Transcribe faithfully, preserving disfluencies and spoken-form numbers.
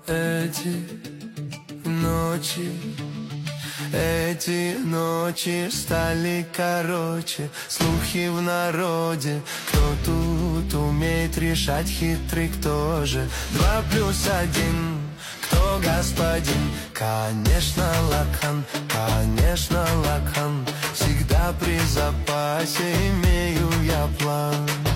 Эти ночи, эти ночи стали короче. Слухи в народе, кто тут умеет решать, хитрый кто же. Два плюс один, кто господин? Конечно, Лакхан, конечно, Лакхан. Всегда при запасе имею я план.